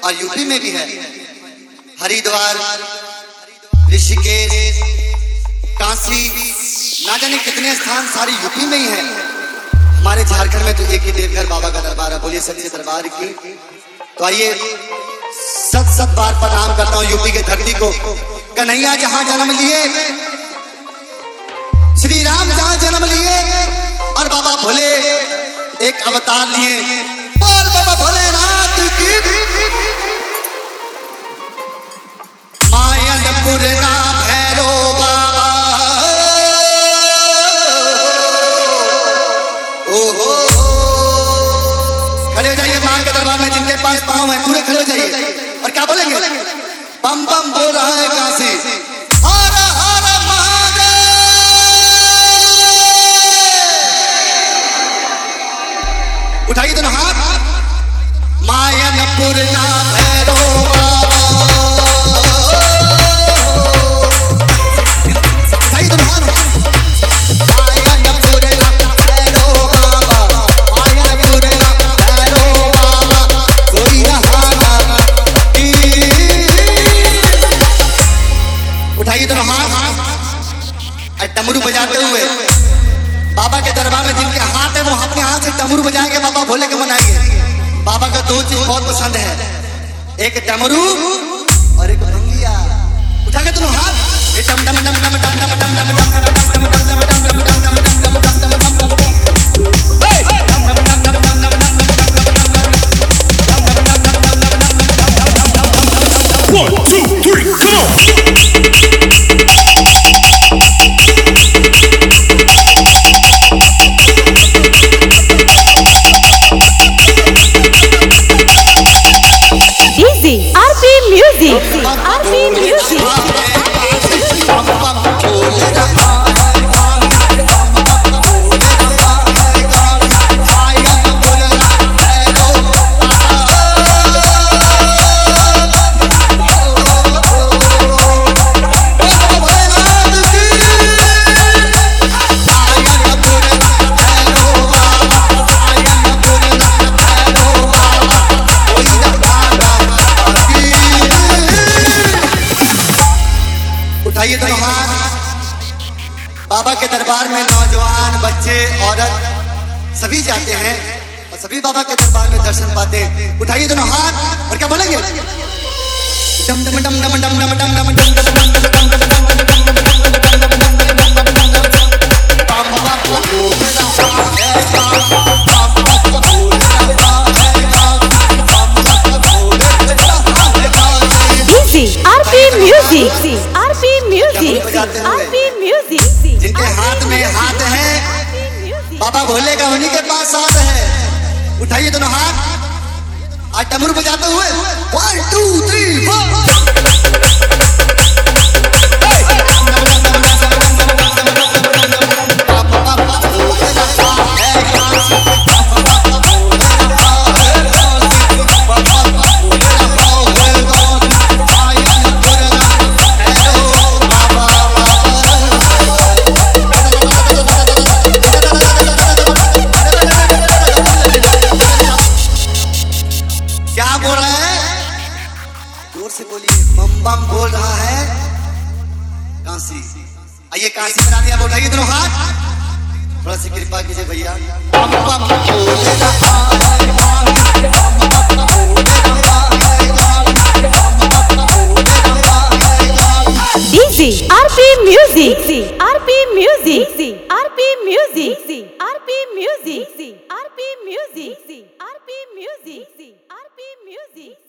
और यूपी में भी है। हरिद्वार, ऋषिकेश, काशी, ना जाने कितने स्थान सारे यूपी में ही है। हमारे झारखंड में तो एक ही देवघर बाबा का दरबार है। बोलिए सच्चे दरबार की। तो आइए सत बार प्रणाम करता हूँ यूपी के धरती को। कन्हैया जहां जन्म लिए, श्री राम जहां जन्म लिए और बाबा भोले एक अवतार लिए। बोल बाबा भोलेनाथ की। मायनपुर ना भैरो बाबा, ओहो। खड़े हो जाइए मां के दरबार में, जिनके पास पाँव है पूरे खड़े हो जाइए। और क्या बोलेंगे? बम बम बोल रहा है काशी। हर हर महादेव। उठाइए दोनों हाथ। मायनपुर ना भैरो बाबा, उठाइए दोनों हाथ। मायनपुर ना भैरो बाबा, मायनपुर ना भैरो बाबा, कोई नहाना। उठाइए दोनों हाथ। डमरू बजाते हुए बाबा के दरबार में जिनके हाथ है वो अपने हाथ से डमरू बजाएंगे, बाबा भोले को मनाएंगे। बाबा का दो चीज बहुत पसंद है, एक डमरू और एक भंगिया। उठा के दोनों हाथ। डम डम डम डम डम डम डम डम डम बाबा के दरबार में नौजवान, बच्चे, औरत सभी जाते हैं और सभी बाबा के दरबार में दर्शन पाते हैं। उठाइए दोनों हाथ और क्या बोलेंगे? डम डम डम डम डम डम डम डम डम जिनके हाथ में हाथ है बाबा भोले का, उन्हीं के पास साथ है। उठाइए दोनों हाथ। आज डमरू बजाते हुए 1 2 3 4। से बोलिए। बम बम बोल रहा है काशी। आइए काशी में आने। अब उठाइए दोनों हाथ, थोड़ा सी कृपा कीजिए भैया। बम बम DJ RP music, RP music, RP music, RP music, RP music, RP music, RP music.